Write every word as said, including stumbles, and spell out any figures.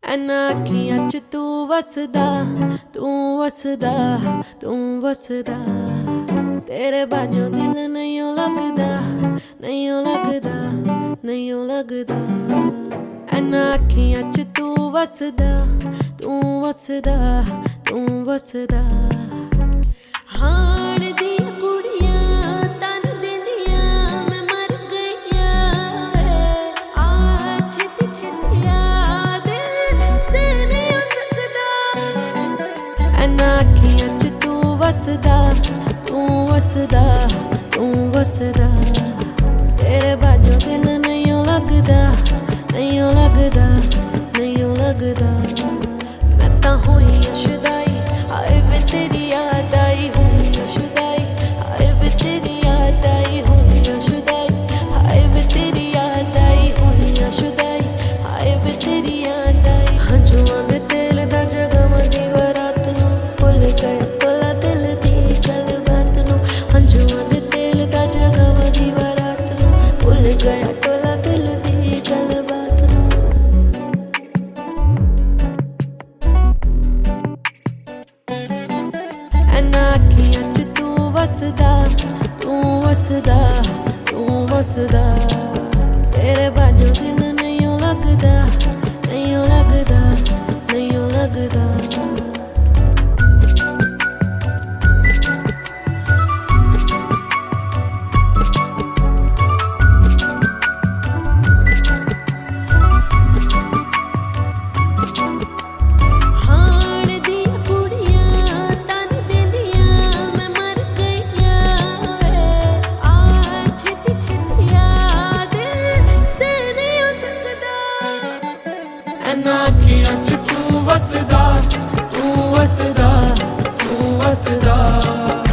ਐਨਾ ਅੱਖੀਆਂ ਚ ਤੂੰ ਵਸਦਾ, ਤੂੰ ਵਸਦਾ, ਤੂੰ ਵਸਦਾ। ਤੇਰੇ ਬਾਝੋਂ ਦਿਲ ਨਹੀਂ ਲੱਗਦਾ, ਨਹੀਂ ਲੱਗਦਾ, ਨਹੀਂ ਲੱਗਦਾ। ਐਨਾ ਅੱਖੀਆਂ ਚ ਤੂੰ ਵਸਦਾ, ਤੂੰ ਵਸਦਾ, ਤੂੰ ਵਸਦਾ। ਹਾਣ ਦੀਆਂ ਕੁੜੀਆਂ ਤਨ ਦਿੰਦੀਆਂ ਮੈਂ ਮਰ ਗਈਆਂ ਵੇ। ਆ ਛੇਤੀ ਛੇਤੀ ਆ ਦਿਲ ਸੇ ਨਹੀਂ ਹੋ ਸਕਦਾ। ਐਨਾ ਅੱਖੀਆਂ ਚ ਤੂੰ ਵਸਦਾ, ਤੂੰ ਵਸਦਾ, ਤੂੰ ਵਸਦਾ। ਤੇਰੇ ਬਾਝੋਂ ਦਿਲ ਨਹੀਂ ਲੱਗਦਾ, ਨਹੀਂ ਲੱਗਦਾ, ਨਹੀਂ ਲੱਗਦਾ। ਮੈਂ ਤਾਂ ਹੋਈ ਸ਼ੁਦਾਈ, ਹਾਏ ਵੇ ਤੇਰੀ ਯਾਦ ਆਈ ਹੋਈ ਸ਼ੁਦਾਈ, ਹਾਏ ਵੇ ਤੇਰੀ ਯਾਦ ਆਈ ਹੋਈ ਸ਼ੁਦਾਈ, ਹਾਏ ਵੇ ਤੇਰੀ ਯਾਦ ਆਈ ਹੋਈ ਸ਼ੁਦਾਈ, ਹਾਏ ਵੇ ਤੇਰੀ ਯਾਦ ਆਈ। ਹੰਝੂਆਂ ਦੇ ਤੇਲ ਦਾ ਜਗਮਦੀ ਰਾਤ ਨੂੰ ਭੁੱਲ ਗਏ ਟੋਲਾ ਦਿਲ ਦੀ ਗੱਲਬਾਤ ਨੂੰ। ਹੰਝੂਆਂ ਦੇ ਤੇਲ ਦਾ ਜਗਮਦੀ ਰਾਤ ਨੂੰ ਭੁੱਲ ਗਿਆ ਟੋਲਾ ਦਿਲ ਦੀ ਗੱਲਬਾਤ ਨੂੰ। ਐਨਾ ਅੱਖੀਆਂ ਚ ਤੂੰ ਵਸਦਾ, ਤੂੰ ਵਸਦਾ, ਤੂੰ ਵਸਦਾ। ਤੇਰੇ ਬਾਝੋਂ ਦਿਲ ਨਹੀਂ ਲੱਗਦਾ, ਨਹੀਂ ਲੱਗਦਾ, ਨਹੀਂ ਲੱਗਦਾ। ਐਨਾ ਅੱਖੀਆਂ ਚ ਤੂੰ ਵਸਦਾ, ਤੂੰ ਵਸਦਾ, ਤੂੰ ਵਸਦਾ।